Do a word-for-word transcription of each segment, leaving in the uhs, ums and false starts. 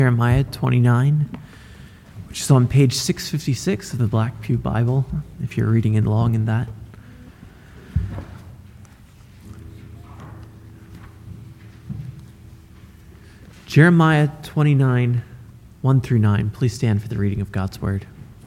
Jeremiah twenty-nine, which is on page six fifty-six of the Black Pew Bible, if you're reading along in that. Jeremiah twenty-nine, one through nine. Please stand for the reading of God's word.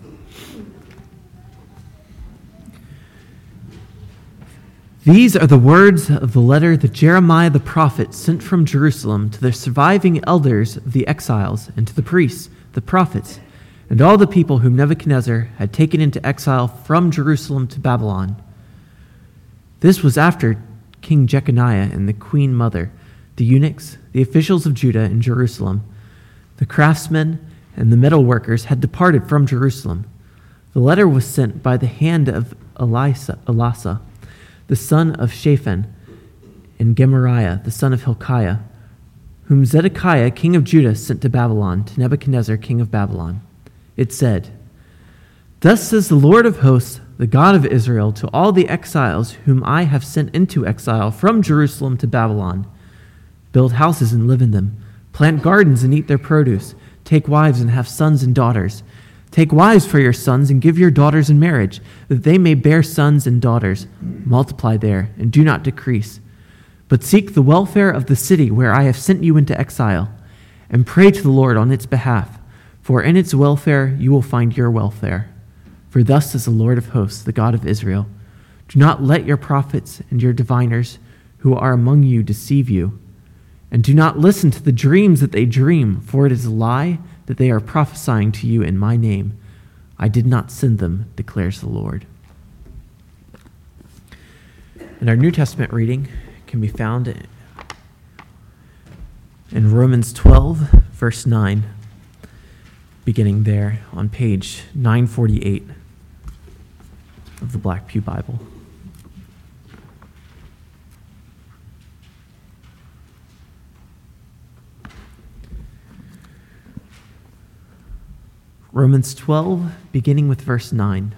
These are the words of the letter that Jeremiah the prophet sent from Jerusalem to the surviving elders of the exiles and to the priests, the prophets, and all the people whom Nebuchadnezzar had taken into exile from Jerusalem to Babylon. This was after King Jeconiah and the queen mother, the eunuchs, the officials of Judah and Jerusalem, the craftsmen, and the metal workers had departed from Jerusalem. The letter was sent by the hand of Elisa, Elasa, the son of Shaphan, and Gemariah, the son of Hilkiah, whom Zedekiah, king of Judah, sent to Babylon, to Nebuchadnezzar, king of Babylon. It said, "Thus says the Lord of hosts, the God of Israel, to all the exiles whom I have sent into exile from Jerusalem to Babylon, build houses and live in them, plant gardens and eat their produce, take wives and have sons and daughters. Take wives for your sons and give your daughters in marriage, that they may bear sons and daughters. Multiply there and do not decrease. But seek the welfare of the city where I have sent you into exile, and pray to the Lord on its behalf, for in its welfare you will find your welfare. For thus says the Lord of hosts, the God of Israel, do not let your prophets and your diviners who are among you deceive you, and do not listen to the dreams that they dream, for it is a lie that they are prophesying to you in my name. I did not send them, declares the Lord." And our New Testament reading can be found in Romans twelve, verse nine, beginning there on page nine forty-eight of the Black Pew Bible. Romans twelve, beginning with verse nine.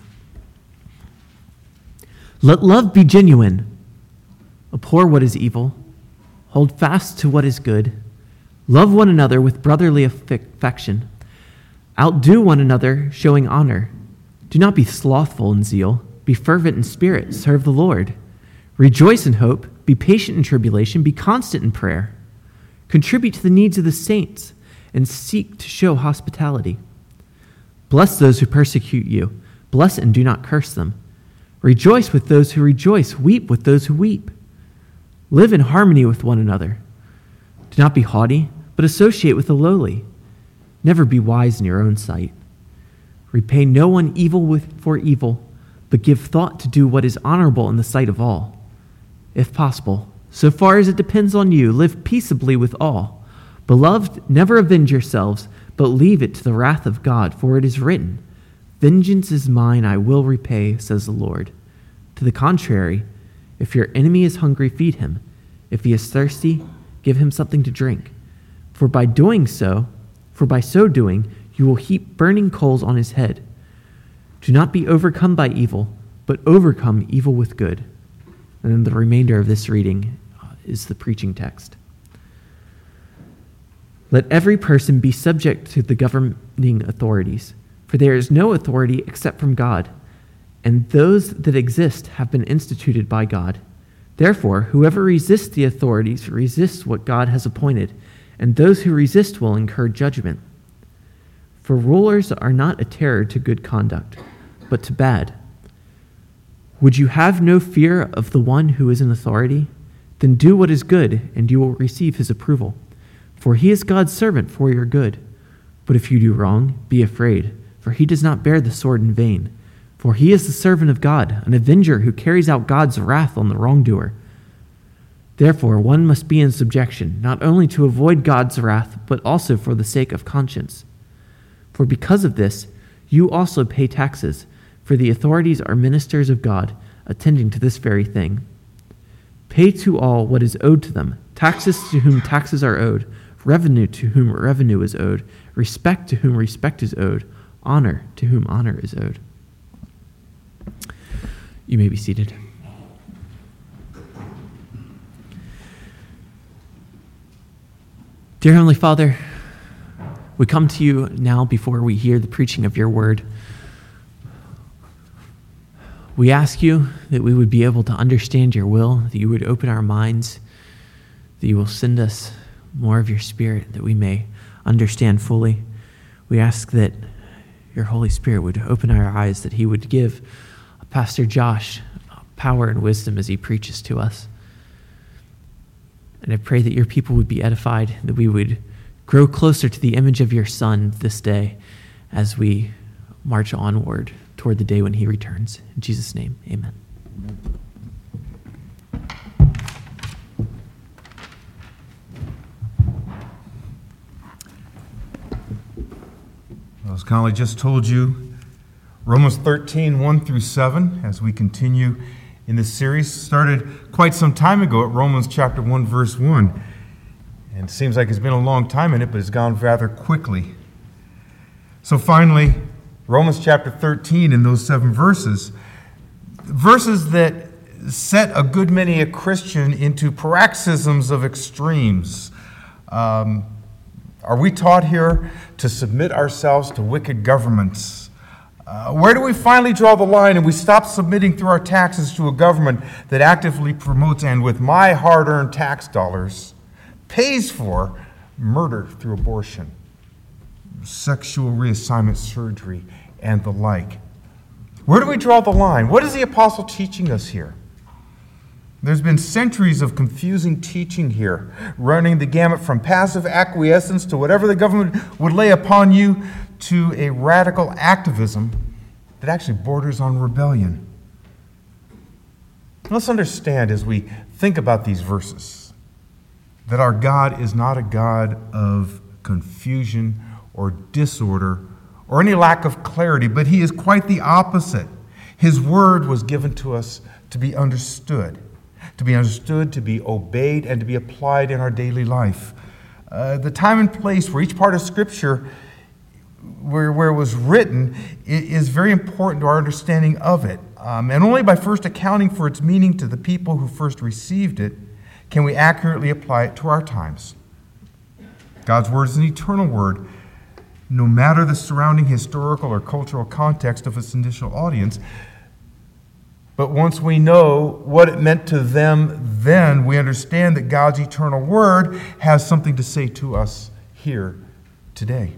Let love be genuine. Abhor what is evil. Hold fast to what is good. Love one another with brotherly affection. Outdo one another, showing honor. Do not be slothful in zeal. Be fervent in spirit. Serve the Lord. Rejoice in hope. Be patient in tribulation. Be constant in prayer. Contribute to the needs of the saints and seek to show hospitality. Bless those who persecute you. Bless and do not curse them. Rejoice with those who rejoice. Weep with those who weep. Live in harmony with one another. Do not be haughty, but associate with the lowly. Never be wise in your own sight. Repay no one evil with, for evil, but give thought to do what is honorable in the sight of all. If possible, so far as it depends on you, live peaceably with all. Beloved, never avenge yourselves, but leave it to the wrath of God, for it is written, "Vengeance is mine, I will repay, says the Lord." To the contrary, if your enemy is hungry, feed him. If he is thirsty, give him something to drink. For by doing so, for by so doing, you will heap burning coals on his head. Do not be overcome by evil, but overcome evil with good. And then the remainder of this reading is the preaching text. Let every person be subject to the governing authorities, for there is no authority except from God, and those that exist have been instituted by God. Therefore, whoever resists the authorities resists what God has appointed, and those who resist will incur judgment. For rulers are not a terror to good conduct, but to bad. Would you have no fear of the one who is in authority? Then do what is good, and you will receive his approval. For he is God's servant for your good. But if you do wrong, be afraid, for he does not bear the sword in vain. For he is the servant of God, an avenger who carries out God's wrath on the wrongdoer. Therefore, one must be in subjection, not only to avoid God's wrath, but also for the sake of conscience. For because of this, you also pay taxes, for the authorities are ministers of God, attending to this very thing. Pay to all what is owed to them, taxes to whom taxes are owed, revenue to whom revenue is owed, respect to whom respect is owed, honor to whom honor is owed. You may be seated. Dear Heavenly Father, we come to you now before we hear the preaching of your word. We ask you that we would be able to understand your will, that you would open our minds, that you will send us more of your Spirit, that we may understand fully. We ask that your Holy Spirit would open our eyes, that he would give Pastor Josh power and wisdom as he preaches to us. And I pray that your people would be edified, that we would grow closer to the image of your Son this day as we march onward toward the day when he returns. In Jesus' name, amen. Well, as Conley just told you, Romans thirteen, one through seven, as we continue in this series, started quite some time ago at Romans chapter one, verse one. And it seems like it's been a long time in it, but it's gone rather quickly. So finally, Romans chapter thirteen in those seven verses, verses that set a good many a Christian into paroxysms of extremes. Um, are we taught here to submit ourselves to wicked governments? Uh, where do we finally draw the line and we stop submitting through our taxes to a government that actively promotes and with my hard-earned tax dollars pays for murder through abortion, sexual reassignment surgery, and the like? Where do we draw the line? What is the apostle teaching us here? There's been centuries of confusing teaching here, running the gamut from passive acquiescence to whatever the government would lay upon you to a radical activism that actually borders on rebellion. Let's understand as we think about these verses that our God is not a God of confusion or disorder or any lack of clarity, but he is quite the opposite. His word was given to us to be understood, to be understood, to be obeyed, and to be applied in our daily life. Uh, the time and place where each part of Scripture, where, where it was written, is very important to our understanding of it. Um, and only by first accounting for its meaning to the people who first received it can we accurately apply it to our times. God's word is an eternal word, no matter the surrounding historical or cultural context of its initial audience. But once we know what it meant to them then, we understand that God's eternal word has something to say to us here today.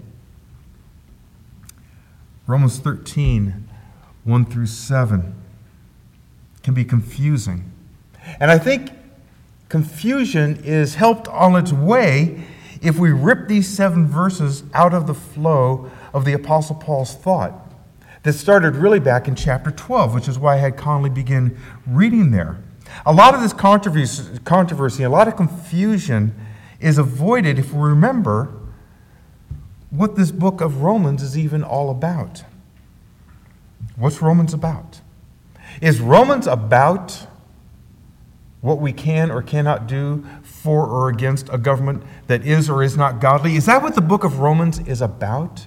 Romans thirteen, one through seven can be confusing. And I think confusion is helped on its way if we rip these seven verses out of the flow of the Apostle Paul's thought that started really back in chapter twelve, which is why I had Conley begin reading there. A lot of this controversy, controversy, a lot of confusion is avoided if we remember what this book of Romans is even all about. What's Romans about? Is Romans about what we can or cannot do for or against a government that is or is not godly? Is that what the book of Romans is about?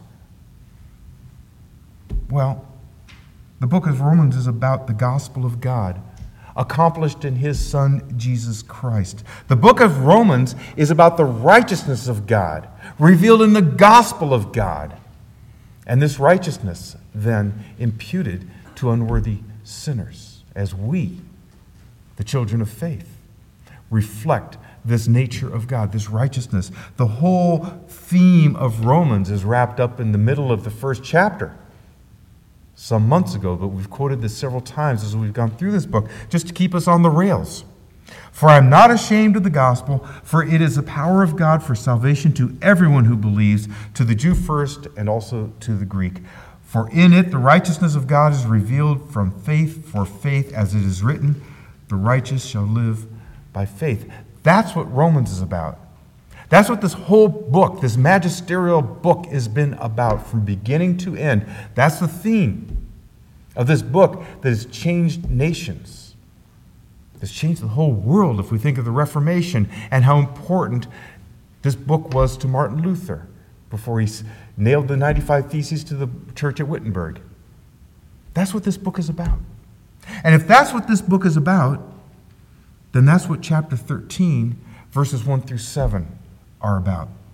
Well, the book of Romans is about the gospel of God, accomplished in his Son, Jesus Christ. The book of Romans is about the righteousness of God, revealed in the gospel of God. And this righteousness, then, imputed to unworthy sinners, as we, the children of faith, reflect this nature of God, this righteousness. The whole theme of Romans is wrapped up in the middle of the first chapter some months ago, but we've quoted this several times as we've gone through this book, just to keep us on the rails. For I am not ashamed of the gospel, for it is the power of God for salvation to everyone who believes, to the Jew first and also to the Greek. For in it the righteousness of God is revealed from faith for faith, as it is written, the righteous shall live by faith. That's what Romans is about. That's what this whole book, this magisterial book, has been about from beginning to end. That's the theme of this book that has changed nations. It's changed the whole world if we think of the Reformation and how important this book was to Martin Luther before he nailed the ninety-five Theses to the church at Wittenberg. That's what this book is about. And if that's what this book is about, then that's what chapter thirteen, verses one through seven are about.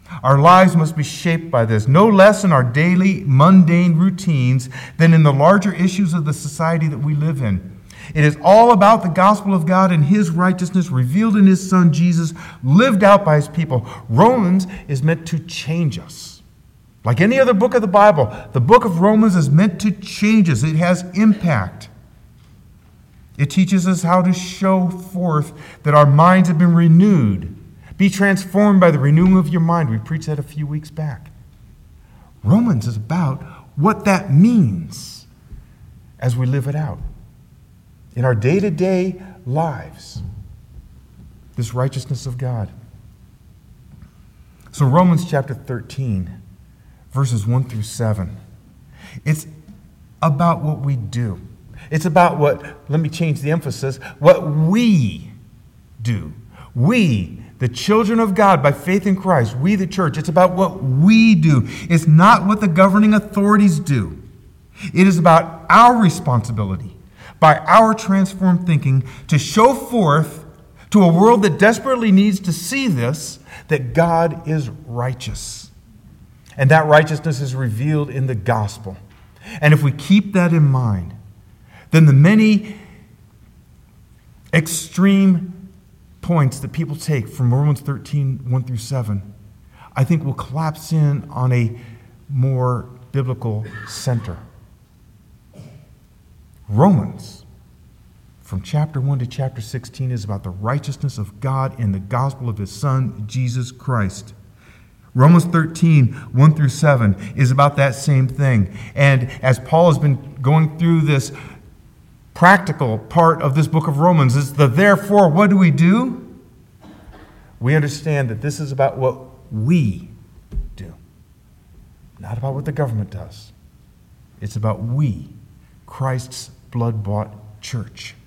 Our lives must be shaped by this, no less in our daily, mundane routines than in the larger issues of the society that we live in. It is all about the gospel of God and His righteousness revealed in His Son Jesus, lived out by His people. Romans is meant to change us. Like any other book of the Bible, the book of Romans is meant to change us. It has impact. It teaches us how to show forth that our minds have been renewed. Be transformed by the renewing of your mind. We preached that a few weeks back. Romans is about what that means as we live it out in our day-to-day lives, this righteousness of God. So Romans chapter thirteen, verses one through seven, it's about what we do. It's about what, let me change the emphasis, what we do. We, the children of God by faith in Christ, we the church, it's about what we do. It's not what the governing authorities do. It is about our responsibility, by our transformed thinking, to show forth to a world that desperately needs to see this, that God is righteous. And that righteousness is revealed in the gospel. And if we keep that in mind, then the many extreme points that people take from Romans thirteen, one through seven, I think will collapse in on a more biblical center. Romans, from chapter one to chapter sixteen, is about the righteousness of God in the gospel of His Son, Jesus Christ. Romans thirteen, one through seven, is about that same thing. And as Paul has been going through this practical part of this book of Romans, is the therefore, what do we do? We understand that this is about what we do, not about what the government does. It's about we, Christ's blood-bought church.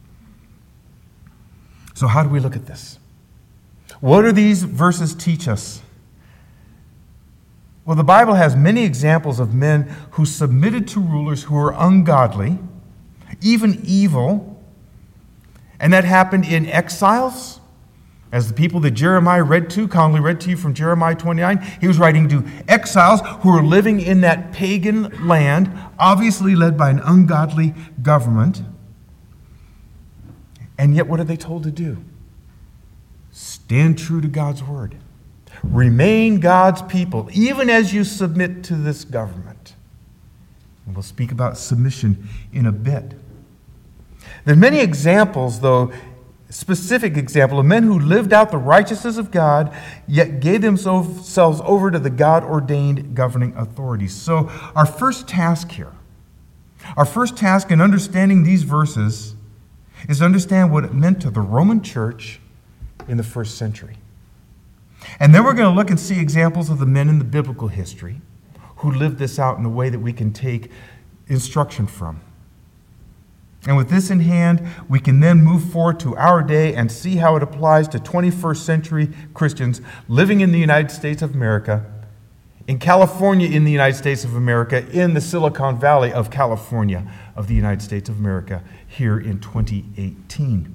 So how do we look at this? What do these verses teach us? Well, the Bible has many examples of men who submitted to rulers who were ungodly, even evil, and that happened in exiles, as the people that Jeremiah read to, Conley read to you from Jeremiah twenty-nine. He was writing to exiles who were living in that pagan land, obviously led by an ungodly government. And yet, what are they told to do? Stand true to God's word. Remain God's people, even as you submit to this government. And we'll speak about submission in a bit. There are many examples, though, specific example of men who lived out the righteousness of God, yet gave themselves over to the God-ordained governing authorities. So our first task here, our first task in understanding these verses is to understand what it meant to the Roman church in the first century. And then we're going to look and see examples of the men in the biblical history who lived this out in a way that we can take instruction from. And with this in hand, we can then move forward to our day and see how it applies to twenty-first century Christians living in the United States of America, in California in the United States of America, in the Silicon Valley of California of the United States of America, here in twenty eighteen.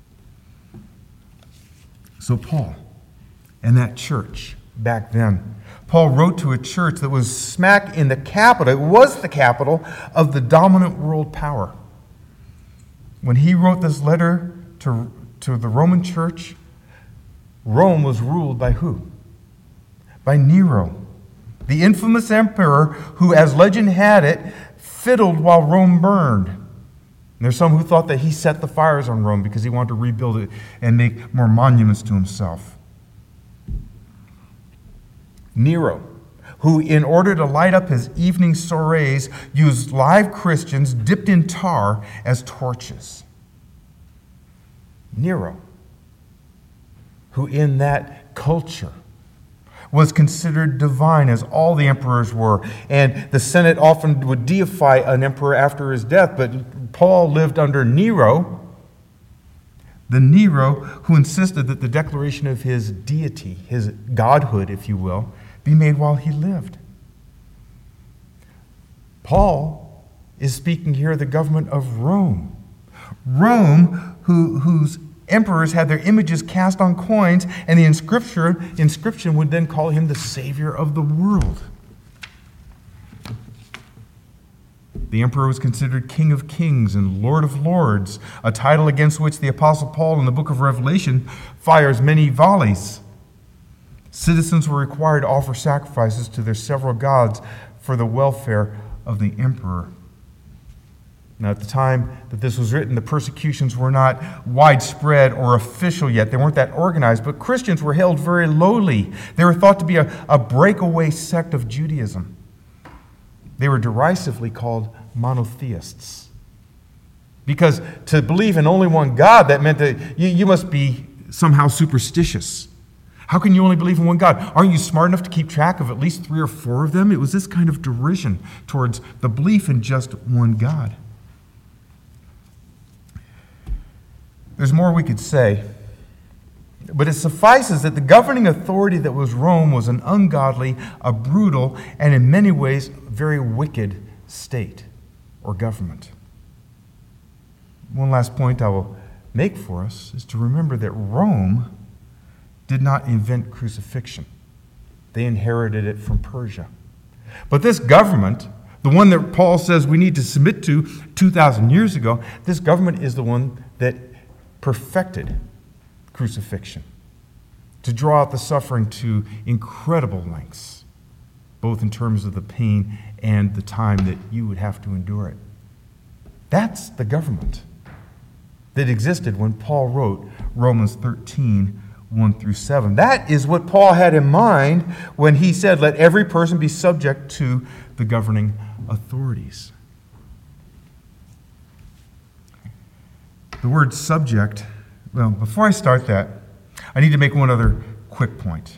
So Paul and that church back then, Paul wrote to a church that was smack in the capital, it was the capital of the dominant world power. When he wrote this letter to, to the Roman church, Rome was ruled by who? By Nero, the infamous emperor who, as legend had it, fiddled while Rome burned. And there's some who thought that he set the fires on Rome because he wanted to rebuild it and make more monuments to himself. Nero, who, in order to light up his evening soirees, used live Christians dipped in tar as torches. Nero, who in that culture was considered divine, as all the emperors were, and the Senate often would deify an emperor after his death, but Paul lived under Nero, the Nero who insisted that the declaration of his deity, his godhood, if you will, be made while he lived. Paul is speaking here of the government of Rome. Rome, who, whose emperors had their images cast on coins, and the inscription, inscription would then call him the Savior of the world. The emperor was considered King of Kings and Lord of Lords, a title against which the Apostle Paul in the book of Revelation fires many volleys. Citizens were required to offer sacrifices to their several gods for the welfare of the emperor. Now, at the time that this was written, the persecutions were not widespread or official yet. They weren't that organized, but Christians were held very lowly. They were thought to be a, a breakaway sect of Judaism. They were derisively called monotheists. Because to believe in only one God, that meant that you, you must be somehow superstitious. How can you only believe in one God? Aren't you smart enough to keep track of at least three or four of them? It was this kind of derision towards the belief in just one God. There's more we could say, but it suffices that the governing authority that was Rome was an ungodly, a brutal, and in many ways very wicked state or government. One last point I will make for us is to remember that Rome did not invent crucifixion. They inherited it from Persia. But this government, the one that Paul says we need to submit to two thousand years ago, this government is the one that perfected crucifixion, to draw out the suffering to incredible lengths, both in terms of the pain and the time that you would have to endure it. That's the government that existed when Paul wrote Romans thirteen, one through seven. That is what Paul had in mind when he said, let every person be subject to the governing authorities. The word subject, well, before I start that, I need to make one other quick point.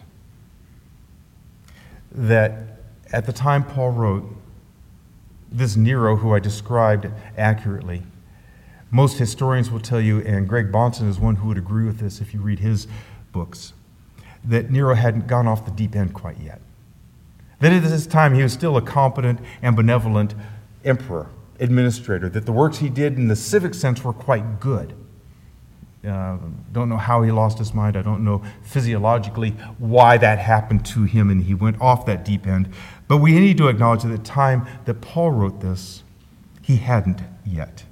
That at the time Paul wrote, this Nero, who I described accurately, most historians will tell you, and Greg Bahnsen is one who would agree with this if you read his books, that Nero hadn't gone off the deep end quite yet. That at this time he was still a competent and benevolent emperor, administrator, that the works he did in the civic sense were quite good. Uh, don't know how he lost his mind. I don't know physiologically why that happened to him and he went off that deep end. But we need to acknowledge that at the time that Paul wrote this, he hadn't yet.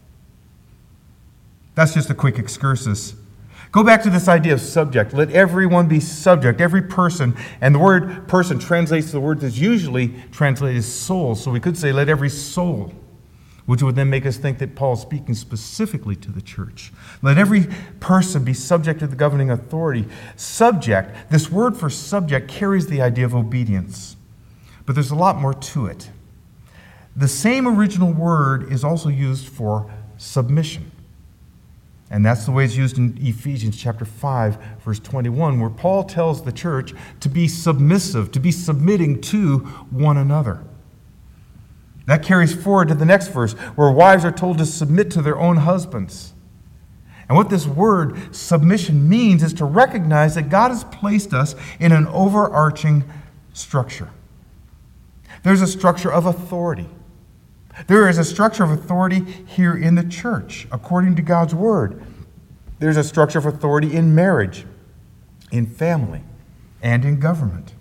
That's just a quick excursus. Go back to this idea of subject. Let everyone be subject, every person. And the word person translates to the word that's usually translated as soul. So we could say let every soul, which would then make us think that Paul is speaking specifically to the church. Let every person be subject to the governing authority. Subject, this word for subject carries the idea of obedience. But there's a lot more to it. The same original word is also used for submission. And that's the way it's used in Ephesians chapter five, verse twenty-one, where Paul tells the church to be submissive, to be submitting to one another. That carries forward to the next verse, where wives are told to submit to their own husbands. And what this word submission means is to recognize that God has placed us in an overarching structure. There's a structure of authority. There is a structure of authority here in the church, according to God's word. There's a structure of authority in marriage, in family, and in government.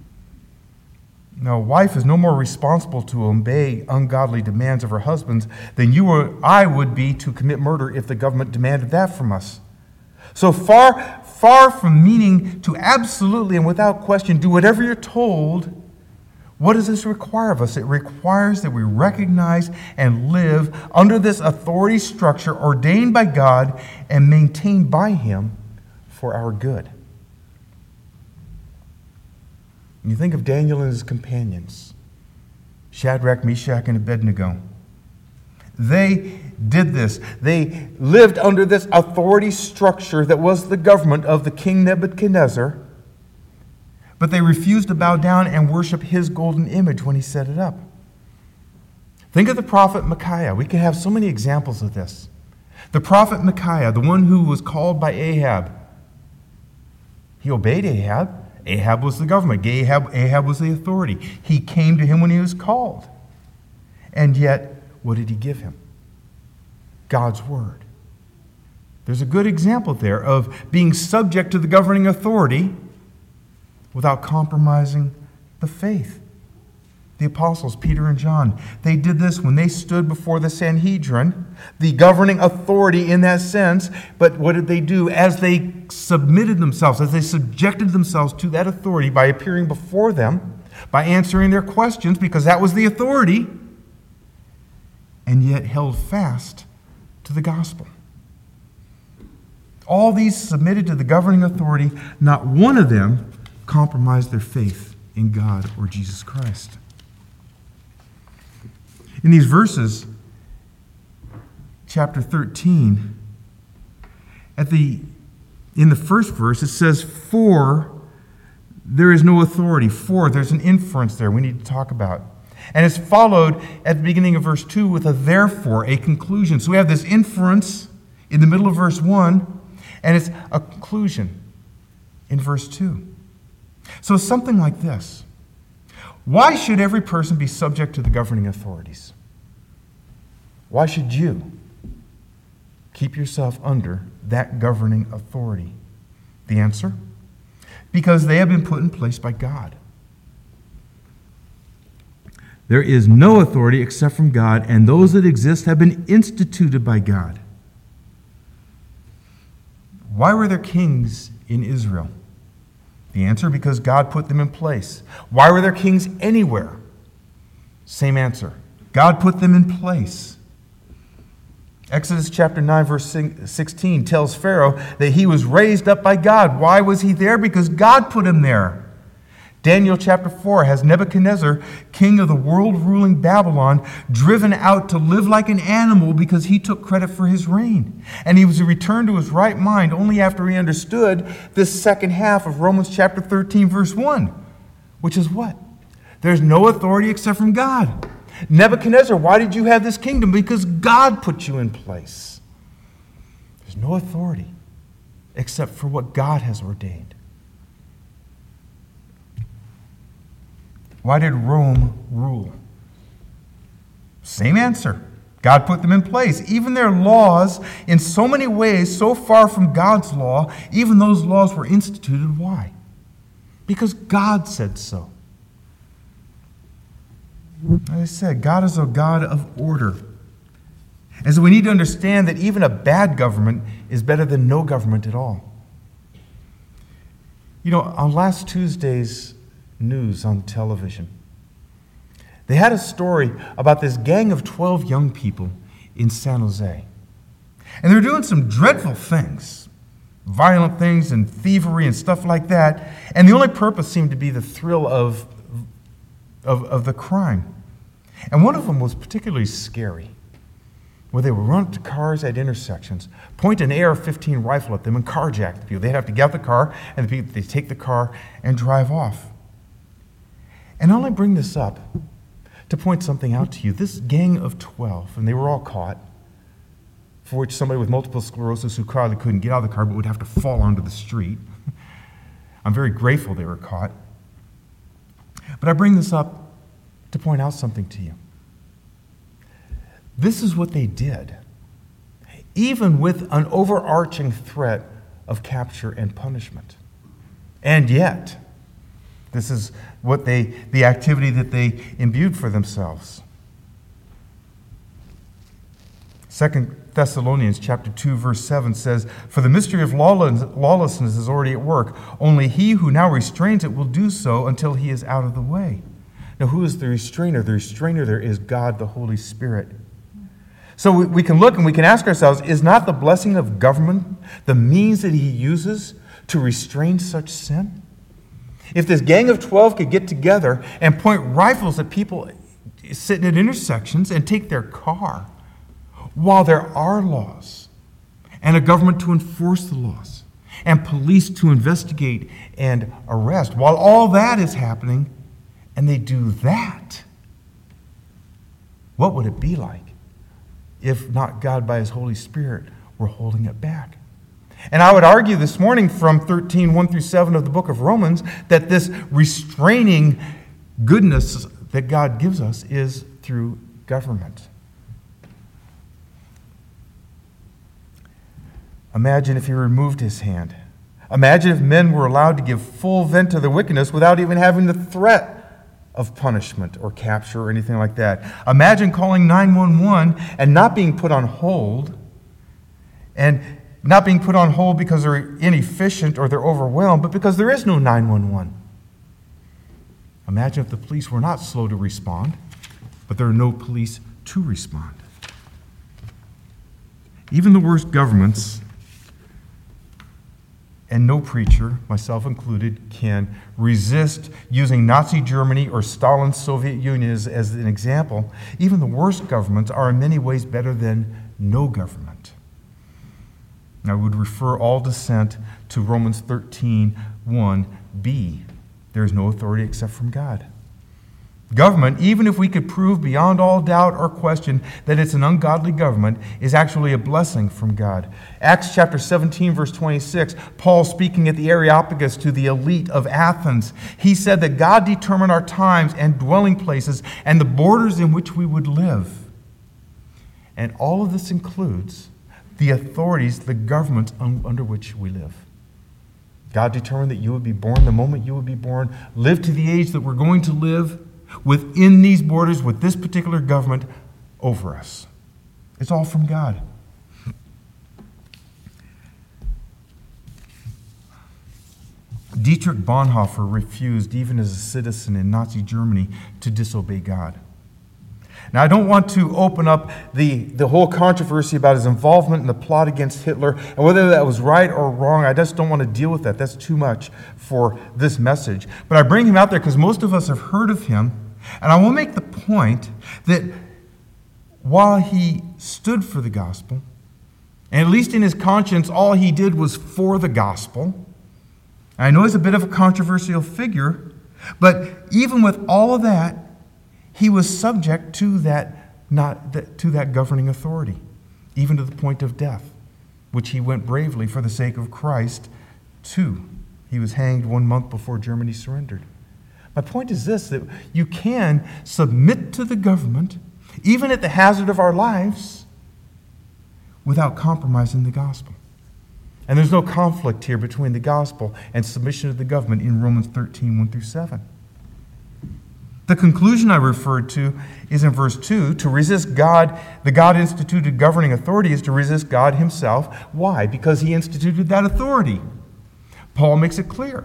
Now, a wife is no more responsible to obey ungodly demands of her husbands than you or I would be to commit murder if the government demanded that from us. So far, far from meaning to absolutely and without question do whatever you're told, what does this require of us? It requires that we recognize and live under this authority structure ordained by God and maintained by Him for our good. You think of Daniel and his companions, Shadrach, Meshach, and Abednego. They did this. They lived under this authority structure that was the government of the king Nebuchadnezzar, but they refused to bow down and worship his golden image when he set it up. Think of the prophet Micaiah. We can have so many examples of this. The prophet Micaiah, the one who was called by Ahab, he obeyed Ahab. Ahab was the government. Ahab, Ahab was the authority. He came to him when he was called. And yet, what did he give him? God's word. There's a good example there of being subject to the governing authority without compromising the faith. The apostles, Peter and John, they did this when they stood before the Sanhedrin, the governing authority in that sense. But what did they do? As they submitted themselves, as they subjected themselves to that authority by appearing before them, by answering their questions, because that was the authority, and yet held fast to the gospel. All these submitted to the governing authority, not one of them compromised their faith in God or Jesus Christ. In these verses, chapter thirteen, at the in the first verse, it says, "For there is no authority." For, there's an inference there we need to talk about. And it's followed at the beginning of verse two with a therefore, a conclusion. So we have this inference in the middle of verse one, and it's a conclusion in verse two. So it's something like this. Why should every person be subject to the governing authorities? Why should you keep yourself under that governing authority? The answer? Because they have been put in place by God. There is no authority except from God, and those that exist have been instituted by God. Why were there kings in Israel? The answer, because God put them in place. Why were there kings anywhere? Same answer. God put them in place. Exodus chapter nine, verse sixteen tells Pharaoh that he was raised up by God. Why was he there? Because God put him there. Daniel chapter four has Nebuchadnezzar, king of the world-ruling Babylon, driven out to live like an animal because he took credit for his reign. And he was returned to his right mind only after he understood this second half of Romans chapter thirteen, verse one, which is what? There's no authority except from God. Nebuchadnezzar, why did you have this kingdom? Because God put you in place. There's no authority except for what God has ordained. Why did Rome rule? Same answer. God put them in place. Even their laws, in so many ways, so far from God's law, even those laws were instituted. Why? Because God said so. As I said, God is a God of order. And so we need to understand that even a bad government is better than no government at all. You know, on last Tuesday's news on television, they had a story about this gang of twelve young people in San Jose. And they were doing some dreadful things, violent things and thievery and stuff like that. And the only purpose seemed to be the thrill of, of, of the crime. And one of them was particularly scary, where they would run up to cars at intersections, point an A R fifteen rifle at them, and carjack the people. They'd have to get out the car, and the people, they'd take the car and drive off. And I only bring this up to point something out to you. This gang of twelve, and they were all caught, for which somebody with multiple sclerosis who probably couldn't get out of the car but would have to fall onto the street. I'm very grateful they were caught. But I bring this up to point out something to you. This is what they did, even with an overarching threat of capture and punishment. And yet, this is what they, the activity that they imbued for themselves. Second Thessalonians chapter two, verse seven says, "For the mystery of lawlessness is already at work. Only he who now restrains it will do so until he is out of the way." Now, who is the restrainer? The restrainer there is God, the Holy Spirit. So we, we can look and we can ask ourselves, is not the blessing of government the means that he uses to restrain such sin? If this gang of twelve could get together and point rifles at people sitting at intersections and take their car, while there are laws and a government to enforce the laws and police to investigate and arrest, while all that is happening, and they do that, what would it be like if not God by his Holy Spirit were holding it back? And I would argue this morning from thirteen, one through seven of the book of Romans that this restraining goodness that God gives us is through government. Imagine if he removed his hand. Imagine if men were allowed to give full vent to their wickedness without even having the threat of punishment or capture or anything like that. Imagine calling nine one one and not being put on hold, and not being put on hold because they're inefficient or they're overwhelmed, but because there is no nine one one. Imagine if the police were not slow to respond, but there are no police to respond. Even the worst governments, and no preacher, myself included, can resist using Nazi Germany or Stalin's Soviet Union as, as an example. Even the worst governments are in many ways better than no government. I would refer all dissent to Romans thirteen one b. There is no authority except from God. Government, even if we could prove beyond all doubt or question that it's an ungodly government, is actually a blessing from God. Acts chapter seventeen, verse twenty-six, Paul speaking at the Areopagus to the elite of Athens, he said that God determined our times and dwelling places and the borders in which we would live. And all of this includes the authorities, the governments under which we live. God determined that you would be born the moment you would be born, live to the age that we're going to live within these borders with this particular government over us. It's all from God. Dietrich Bonhoeffer refused, even as a citizen in Nazi Germany, to disobey God. Now, I don't want to open up the, the whole controversy about his involvement in the plot against Hitler and whether that was right or wrong. I just don't want to deal with that. That's too much for this message. But I bring him out there because most of us have heard of him, and I will make the point that while he stood for the gospel, and at least in his conscience, all he did was for the gospel. I know he's a bit of a controversial figure, but even with all of that, he was subject to that, not that, to that governing authority, even to the point of death, which he went bravely for the sake of Christ to. He was hanged one month before Germany surrendered. My point is this, that you can submit to the government, even at the hazard of our lives, without compromising the gospel. And there's no conflict here between the gospel and submission to the government in Romans thirteen, one through seven. The conclusion I referred to is in verse two. To resist God, the God-instituted governing authority is to resist God himself. Why? Because he instituted that authority. Paul makes it clear.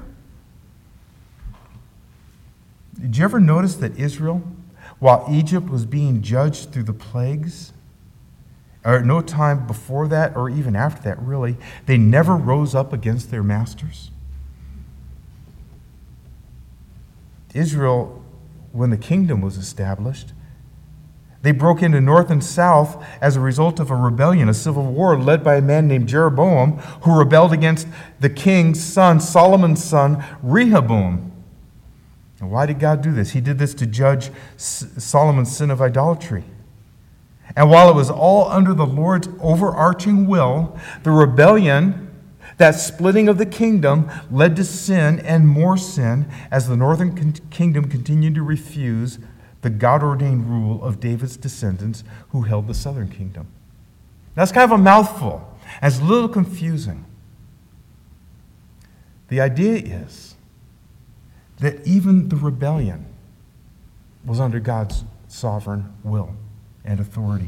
Did you ever notice that Israel, while Egypt was being judged through the plagues, or at no time before that or even after that really, they never rose up against their masters? Israel, when the kingdom was established, they broke into north and south as a result of a rebellion, a civil war led by a man named Jeroboam, who rebelled against the king's son, Solomon's son, Rehoboam. And why did God do this? He did this to judge Solomon's sin of idolatry. And while it was all under the Lord's overarching will, the rebellion, that splitting of the kingdom, led to sin and more sin as the northern con- kingdom continued to refuse the God-ordained rule of David's descendants who held the southern kingdom. That's kind of a mouthful. And it's a little confusing. The idea is that even the rebellion was under God's sovereign will and authority.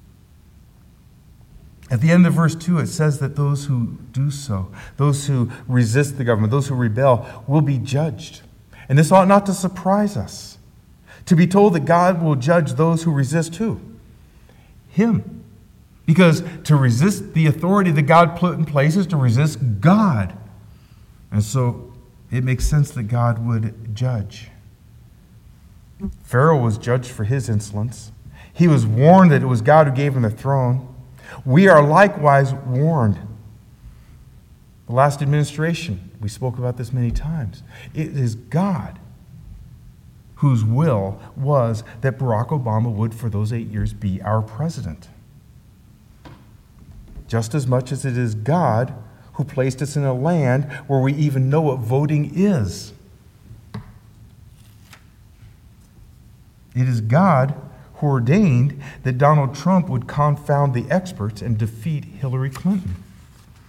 At the end of verse two, it says that those who do so, those who resist the government, those who rebel, will be judged. And this ought not to surprise us, to be told that God will judge those who resist who? Him. Because to resist the authority that God put in place is to resist God. And so it makes sense that God would judge. Pharaoh was judged for his insolence. He was warned that it was God who gave him the throne. We are likewise warned. The last administration, we spoke about this many times. It is God whose will was that Barack Obama would, for those eight years, be our president. Just as much as it is God who placed us in a land where we even know what voting is. It is God who ordained that Donald Trump would confound the experts and defeat Hillary Clinton.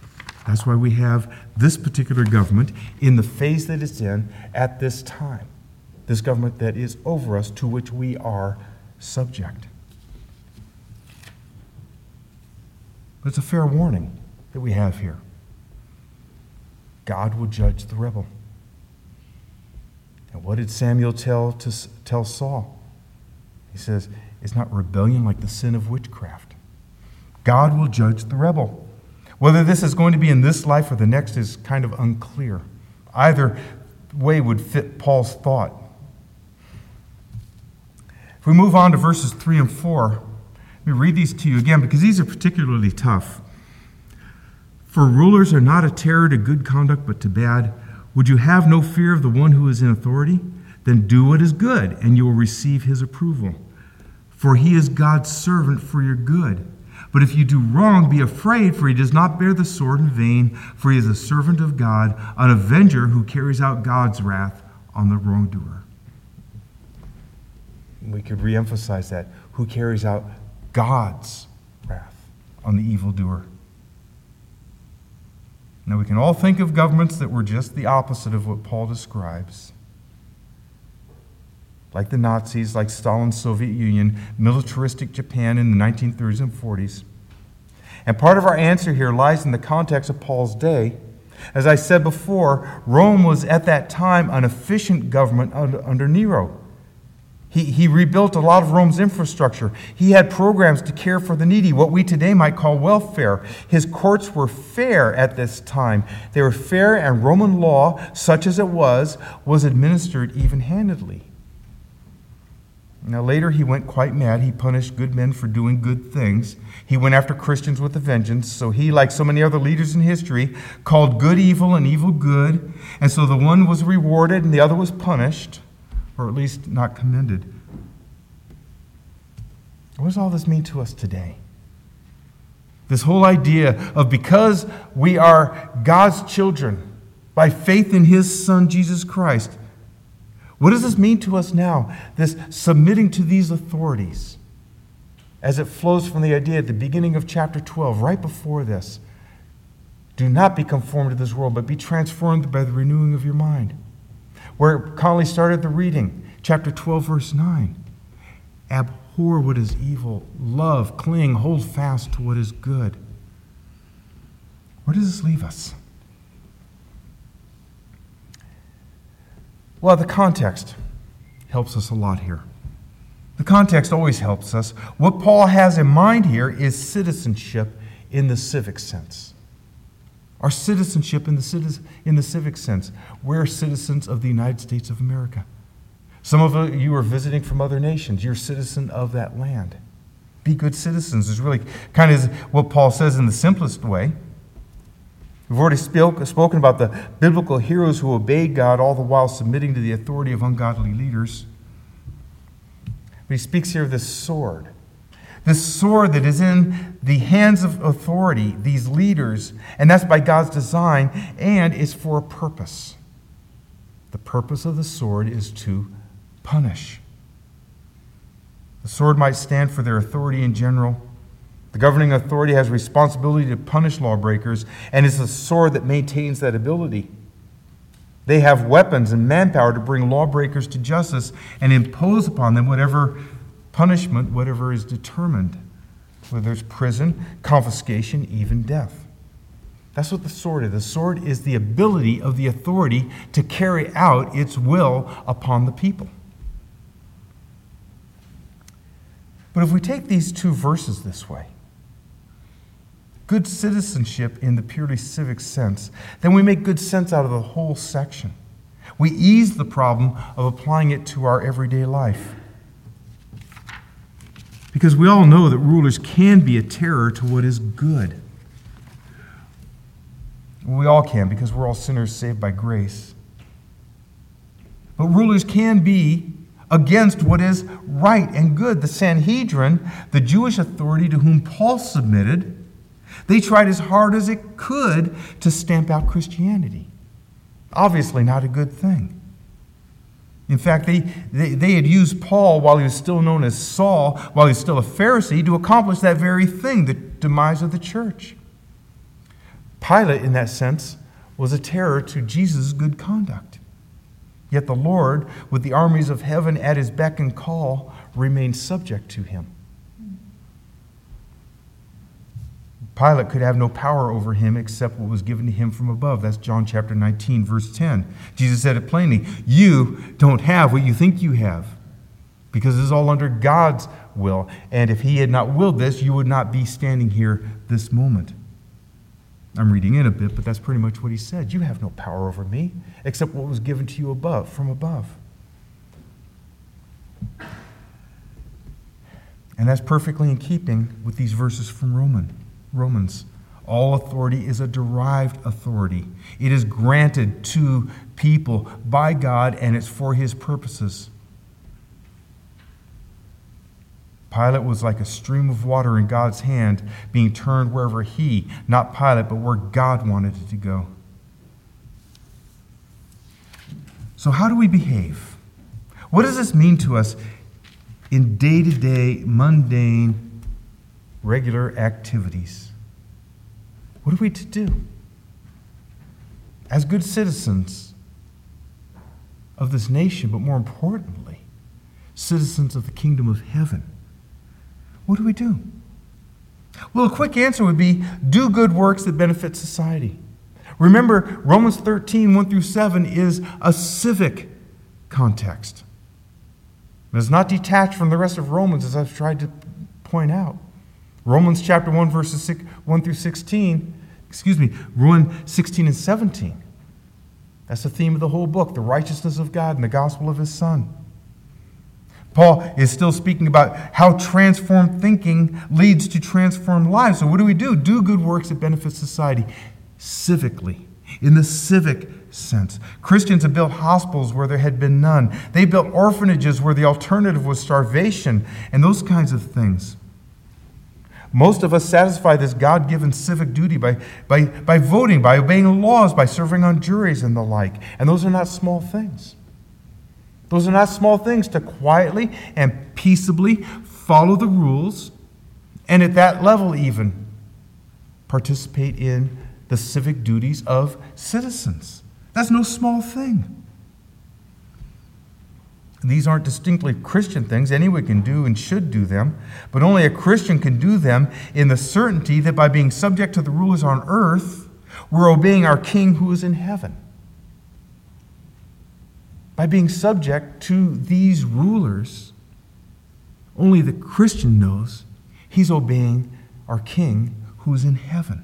That's why we have this particular government in the phase that it's in at this time. This government that is over us, to which we are subject. But it's a fair warning that we have here. God will judge the rebel. And what did Samuel tell to tell Saul? He says, it's not rebellion like the sin of witchcraft. God will judge the rebel. Whether this is going to be in this life or the next is kind of unclear. Either way would fit Paul's thought. If we move on to verses three and four, let me read these to you again because these are particularly tough. For rulers are not a terror to good conduct but to bad. Would you have no fear of the one who is in authority? Then do what is good, and you will receive his approval. For he is God's servant for your good. But if you do wrong, be afraid, for he does not bear the sword in vain, for he is a servant of God, an avenger who carries out God's wrath on the wrongdoer. We could reemphasize that. Who carries out God's wrath on the evildoer. Now, we can all think of governments that were just the opposite of what Paul describes. Like the Nazis, like Stalin's Soviet Union, militaristic Japan in the nineteen thirties and forties. And part of our answer here lies in the context of Paul's day. As I said before, Rome was at that time an efficient government under, under Nero. He, he rebuilt a lot of Rome's infrastructure. He had programs to care for the needy, what we today might call welfare. His courts were fair at this time. They were fair, and Roman law, such as it was, was administered even-handedly. Now later he went quite mad. He punished good men for doing good things. He went after Christians with a vengeance. So he, like so many other leaders in history, called good evil and evil good. And so the one was rewarded and the other was punished, or at least not commended. What does all this mean to us today? This whole idea of because we are God's children by faith in his Son, Jesus Christ, what does this mean to us now? This submitting to these authorities, as it flows from the idea at the beginning of chapter twelve, right before this. Do not be conformed to this world, but be transformed by the renewing of your mind. Where Conley started the reading, chapter twelve, verse nine. Abhor what is evil, love, cling, hold fast to what is good. Where does this leave us? Well, the context helps us a lot here. The context always helps us. What Paul has in mind here is citizenship in the civic sense. Our citizenship in the, citizen, in the civic sense. We're citizens of the United States of America. Some of you are visiting from other nations. You're a citizen of that land. Be good citizens is really kind of what Paul says in the simplest way. We've already spoke, spoken about the biblical heroes who obeyed God all the while submitting to the authority of ungodly leaders. But he speaks here of this sword. This sword that is in the hands of authority, these leaders, and that's by God's design, and is for a purpose. The purpose of the sword is to punish. The sword might stand for their authority in general. The governing authority has responsibility to punish lawbreakers, and it's a sword that maintains that ability. They have weapons and manpower to bring lawbreakers to justice and impose upon them whatever punishment, whatever is determined, whether it's prison, confiscation, even death. That's what the sword is. The sword is the ability of the authority to carry out its will upon the people. But if we take these two verses this way, good citizenship in the purely civic sense, then we make good sense out of the whole section. We ease the problem of applying it to our everyday life. Because we all know that rulers can be a terror to what is good. We all can, because we're all sinners saved by grace. But rulers can be against what is right and good. The Sanhedrin, the Jewish authority to whom Paul submitted, they tried as hard as it could to stamp out Christianity. Obviously not a good thing. In fact, they, they, they had used Paul while he was still known as Saul, while he was still a Pharisee, to accomplish that very thing, the demise of the church. Pilate, in that sense, was a terror to Jesus' good conduct. Yet the Lord, with the armies of heaven at his beck and call, remained subject to him. Pilate could have no power over him except what was given to him from above. That's John chapter nineteen, verse ten. Jesus said it plainly, you don't have what you think you have, because this is all under God's will. And if he had not willed this, you would not be standing here this moment. I'm reading in a bit, but that's pretty much what he said. You have no power over me except what was given to you above, from above. And that's perfectly in keeping with these verses from Roman, Romans. All authority is a derived authority. It is granted to people by God, and it's for his purposes. Pilate was like a stream of water in God's hand, being turned wherever he, not Pilate, but where God wanted it to go. So how do we behave? What does this mean to us in day-to-day, mundane, regular activities? What are we to do? As good citizens of this nation, but more importantly, citizens of the kingdom of heaven. What do we do? Well, a quick answer would be do good works that benefit society. Remember, Romans thirteen, one through seven is a civic context. It's not detached from the rest of Romans, as I've tried to point out. Romans chapter one, verses six, one through sixteen, excuse me, Romans sixteen and seventeen. That's the theme of the whole book, the righteousness of God and the gospel of his Son. Paul is still speaking about how transformed thinking leads to transformed lives. So what do we do? Do good works that benefit society civically, in the civic sense. Christians have built hospitals where there had been none. They built orphanages where the alternative was starvation and those kinds of things. Most of us satisfy this God-given civic duty by, by, by voting, by obeying laws, by serving on juries and the like. And those are not small things. Those are not small things to quietly and peaceably follow the rules, and at that level even participate in the civic duties of citizens. That's no small thing. These aren't distinctly Christian things. Anyone can do and should do them, but only a Christian can do them in the certainty that by being subject to the rulers on earth, we're obeying our King who is in heaven. By being subject to these rulers, only the Christian knows he's obeying our King who is in heaven.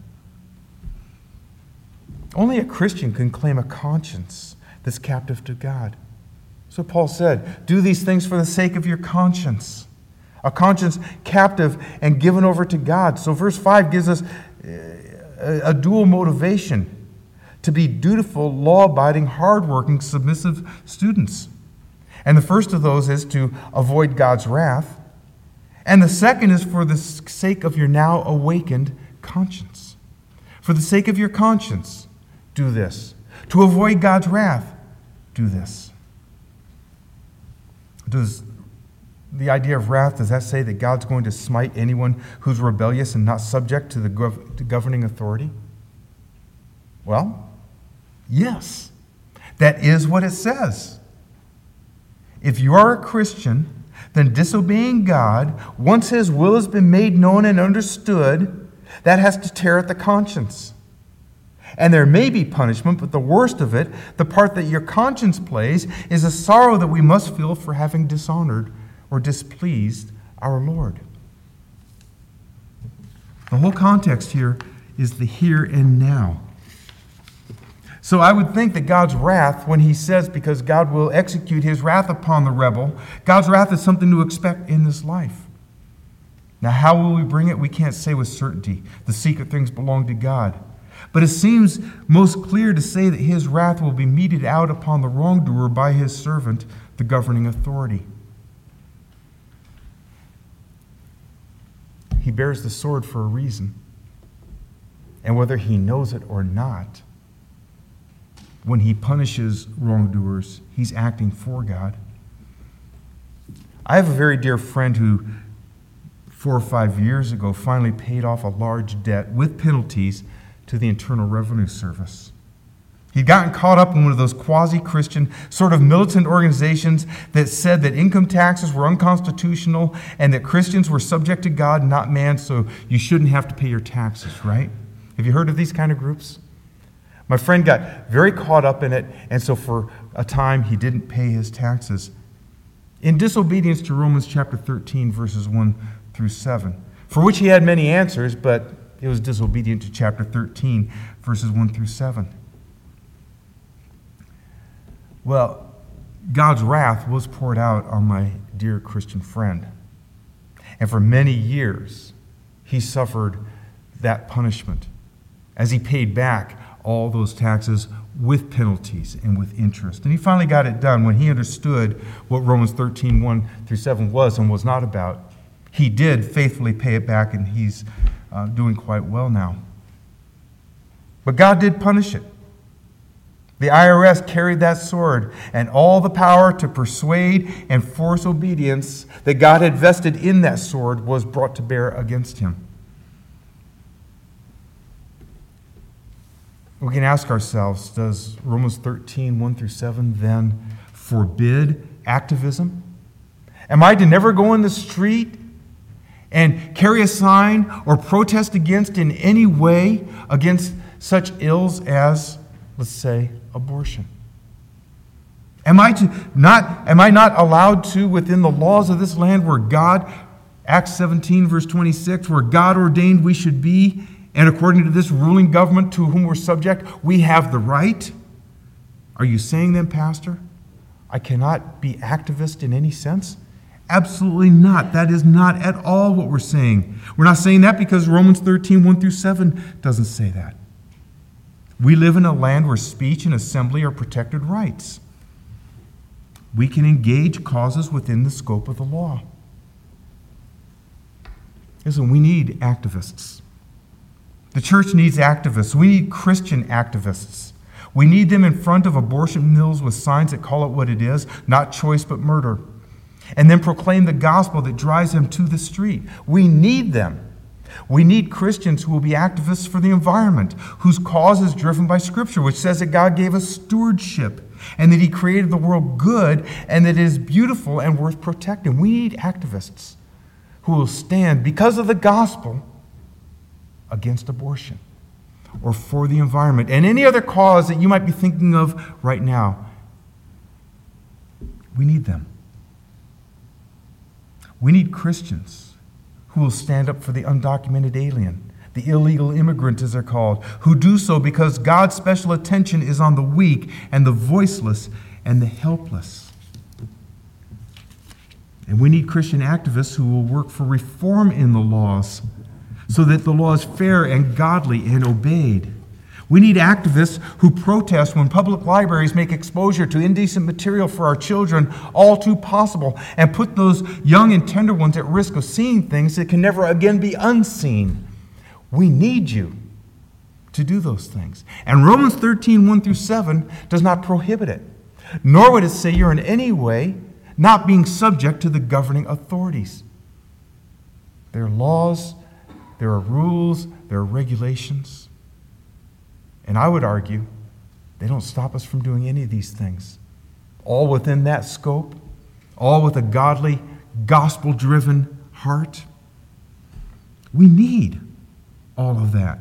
Only a Christian can claim a conscience that's captive to God. So Paul said, do these things for the sake of your conscience. A conscience captive and given over to God. So verse five gives us a dual motivation to be dutiful, law-abiding, hard-working, submissive students. And the first of those is to avoid God's wrath. And the second is for the sake of your now awakened conscience. For the sake of your conscience, do this. To avoid God's wrath, do this. Does the idea of wrath, does that say that God's going to smite anyone who's rebellious and not subject to the gov- to governing authority? Well, yes, that is what it says. If you are a Christian, then disobeying God, once his will has been made known and understood, that has to tear at the conscience. And there may be punishment, but the worst of it, the part that your conscience plays, is a sorrow that we must feel for having dishonored or displeased our Lord. The whole context here is the here and now. So I would think that God's wrath, when he says, because God will execute his wrath upon the rebel, God's wrath is something to expect in this life. Now, how will we bring it? We can't say with certainty. The secret things belong to God. But it seems most clear to say that his wrath will be meted out upon the wrongdoer by his servant, the governing authority. He bears the sword for a reason. And whether he knows it or not, when he punishes wrongdoers, he's acting for God. I have a very dear friend who, four or five years ago, finally paid off a large debt with penalties to the Internal Revenue Service. He'd gotten caught up in one of those quasi-Christian, sort of militant organizations that said that income taxes were unconstitutional and that Christians were subject to God, not man, so you shouldn't have to pay your taxes, right? Have you heard of these kind of groups? My friend got very caught up in it, and so for a time he didn't pay his taxes in disobedience to Romans chapter thirteen, verses one through seven, for which he had many answers, but it was disobedient to chapter thirteen, verses one through seven. Well, God's wrath was poured out on my dear Christian friend. And for many years, he suffered that punishment as he paid back all those taxes with penalties and with interest. And he finally got it done when he understood what Romans thirteen, one through seven was and was not about. He did faithfully pay it back, and he's uh, doing quite well now. But God did punish it. The I R S carried that sword, and all the power to persuade and force obedience that God had vested in that sword was brought to bear against him. We can ask ourselves, does Romans thirteen, one through seven then forbid activism? Am I to never go in the street and carry a sign or protest against in any way against such ills as, let's say, abortion? Am I to not am I not allowed to, within the laws of this land where God, Acts seventeen, verse twenty-six, where God ordained we should be, and according to this ruling government to whom we're subject, we have the right? Are you saying then, Pastor, I cannot be activist in any sense? Absolutely not. That is not at all what we're saying. We're not saying that because Romans thirteen, one through seven doesn't say that. We live in a land where speech and assembly are protected rights. We can engage causes within the scope of the law. Listen, we need activists. The church needs activists. We need Christian activists. We need them in front of abortion mills with signs that call it what it is, not choice but murder, and then proclaim the gospel that drives them to the street. We need them. We need Christians who will be activists for the environment, whose cause is driven by Scripture, which says that God gave us stewardship and that He created the world good and that it is beautiful and worth protecting. We need activists who will stand because of the gospel against abortion or for the environment and any other cause that you might be thinking of right now. We need them. We need Christians who will stand up for the undocumented alien, the illegal immigrant as they're called, who do so because God's special attention is on the weak and the voiceless and the helpless. And we need Christian activists who will work for reform in the laws so that the law is fair and godly and obeyed. We need activists who protest when public libraries make exposure to indecent material for our children all too possible and put those young and tender ones at risk of seeing things that can never again be unseen. We need you to do those things. And Romans thirteen, one through seven does not prohibit it, nor would it say you're in any way not being subject to the governing authorities. There are laws, there are rules, there are regulations. And I would argue they don't stop us from doing any of these things. All within that scope, all with a godly, gospel-driven heart. We need all of that.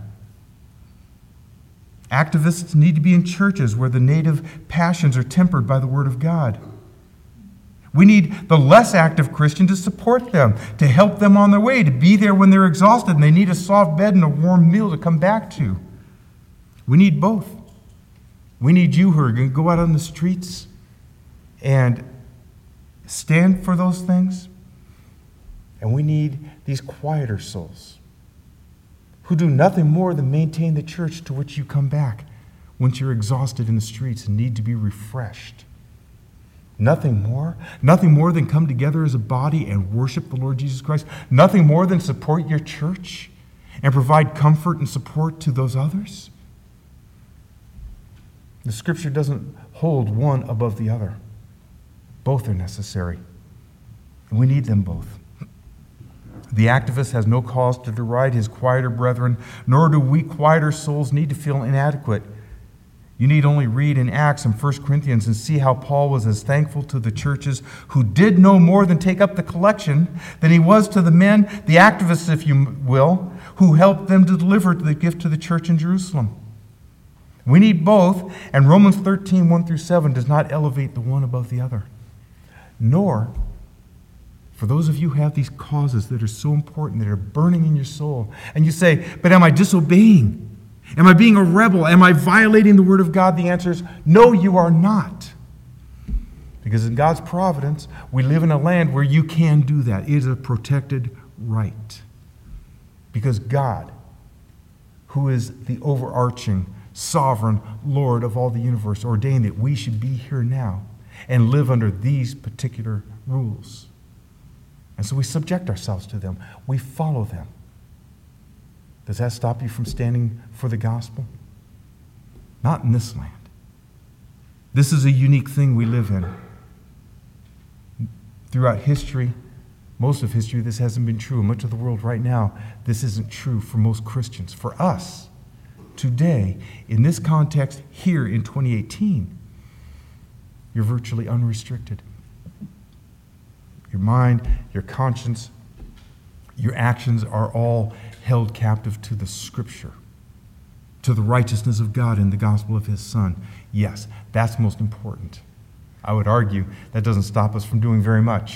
Activists need to be in churches where the native passions are tempered by the Word of God. We need the less active Christian to support them, to help them on their way, to be there when they're exhausted and they need a soft bed and a warm meal to come back to. We need both. We need you who are going to go out on the streets and stand for those things. And we need these quieter souls who do nothing more than maintain the church to which you come back once you're exhausted in the streets and need to be refreshed. Nothing more. Nothing more than come together as a body and worship the Lord Jesus Christ. Nothing more than support your church and provide comfort and support to those others. The Scripture doesn't hold one above the other. Both are necessary. And we need them both. The activist has no cause to deride his quieter brethren, nor do we quieter souls need to feel inadequate. You need only read in Acts and First Corinthians and see how Paul was as thankful to the churches who did no more than take up the collection than he was to the men, the activists, if you will, who helped them to deliver the gift to the church in Jerusalem. We need both, and Romans thirteen, one through seven does not elevate the one above the other. Nor, for those of you who have these causes that are so important, that are burning in your soul, and you say, but am I disobeying? Am I being a rebel? Am I violating the word of God? The answer is, no, you are not. Because in God's providence, we live in a land where you can do that. It is a protected right. Because God, who is the overarching, sovereign Lord of all the universe, ordained that we should be here now and live under these particular rules. And so we subject ourselves to them. We follow them. Does that stop you from standing for the gospel? Not in this land. This is a unique thing we live in. Throughout history, most of history, this hasn't been true. Much of the world right now, this isn't true for most Christians. For us, today, in this context, here in twenty eighteen, you're virtually unrestricted. Your mind, your conscience, your actions are all held captive to the Scripture, to the righteousness of God in the gospel of His Son. Yes, that's most important. I would argue that doesn't stop us from doing very much.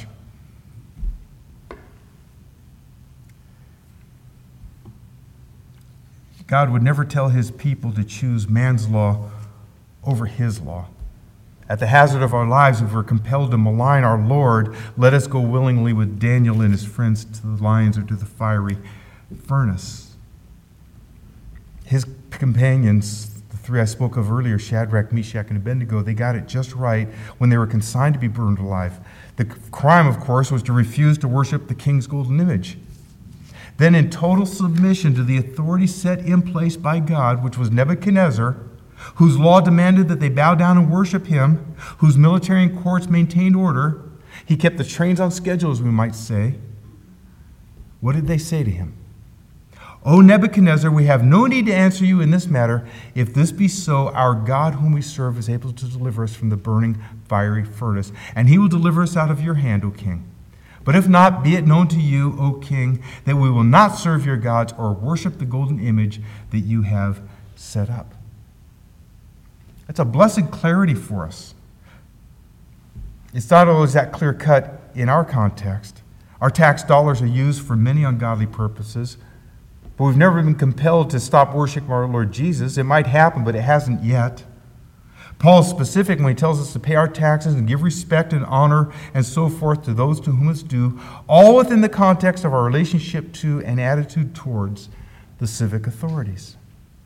God would never tell His people to choose man's law over His law. At the hazard of our lives, if we're compelled to malign our Lord, let us go willingly with Daniel and his friends to the lions or to the fiery furnace. His companions, the three I spoke of earlier, Shadrach, Meshach, and Abednego, they got it just right when they were consigned to be burned alive. The crime, of course, was to refuse to worship the king's golden image. Then, in total submission to the authority set in place by God, which was Nebuchadnezzar, whose law demanded that they bow down and worship him, whose military and courts maintained order, he kept the trains on schedule, as we might say. What did they say to him? O Nebuchadnezzar, we have no need to answer you in this matter. If this be so, our God whom we serve is able to deliver us from the burning fiery furnace, and he will deliver us out of your hand, O king. But if not, be it known to you, O king, that we will not serve your gods or worship the golden image that you have set up. That's a blessed clarity for us. It's not always that clear cut in our context. Our tax dollars are used for many ungodly purposes, but we've never been compelled to stop worshiping our Lord Jesus. It might happen, but it hasn't yet. Paul is specific when he tells us to pay our taxes and give respect and honor and so forth to those to whom it's due, all within the context of our relationship to and attitude towards the civic authorities.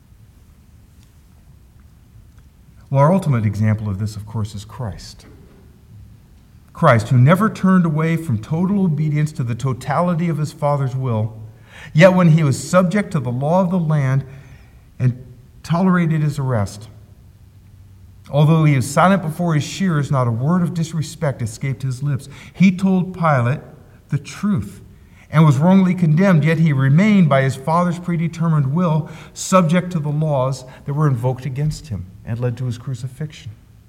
Well, our ultimate example of this, of course, is Christ. Christ, who never turned away from total obedience to the totality of his Father's will, yet when he was subject to the law of the land and tolerated his arrest, although he was silent before his shearers, not a word of disrespect escaped his lips. He told Pilate the truth and was wrongly condemned, yet he remained by his Father's predetermined will subject to the laws that were invoked against him and led to his crucifixion.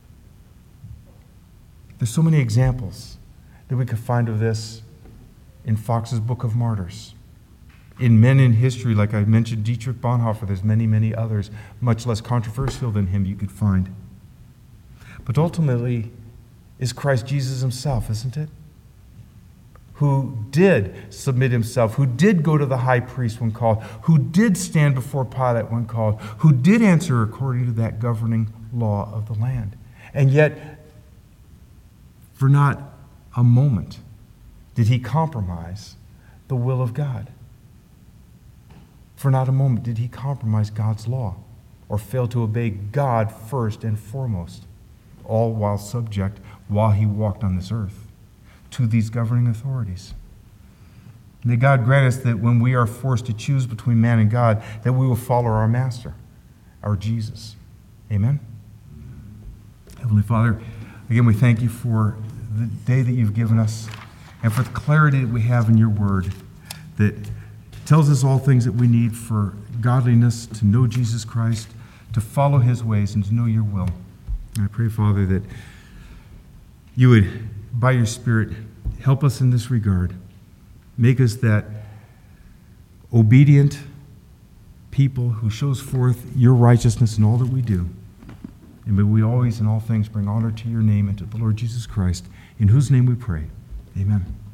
There's so many examples that we could find of this in Fox's Book of Martyrs. In men in history, like I mentioned, Dietrich Bonhoeffer, there's many, many others, much less controversial than him you could find. But ultimately, is Christ Jesus himself, isn't it? Who did submit himself, who did go to the high priest when called, who did stand before Pilate when called, who did answer according to that governing law of the land. And yet, for not a moment did he compromise the will of God. For not a moment did he compromise God's law or fail to obey God first and foremost, all while subject, while he walked on this earth, to these governing authorities. May God grant us that when we are forced to choose between man and God, that we will follow our Master, our Jesus. Amen? Heavenly Father, again, we thank you for the day that you've given us and for the clarity that we have in your word, that tells us all things that we need for godliness, to know Jesus Christ, to follow his ways, and to know your will. And I pray, Father, that you would, by your Spirit, help us in this regard. Make us that obedient people who shows forth your righteousness in all that we do. And may we always in all things bring honor to your name and to the Lord Jesus Christ, in whose name we pray. Amen.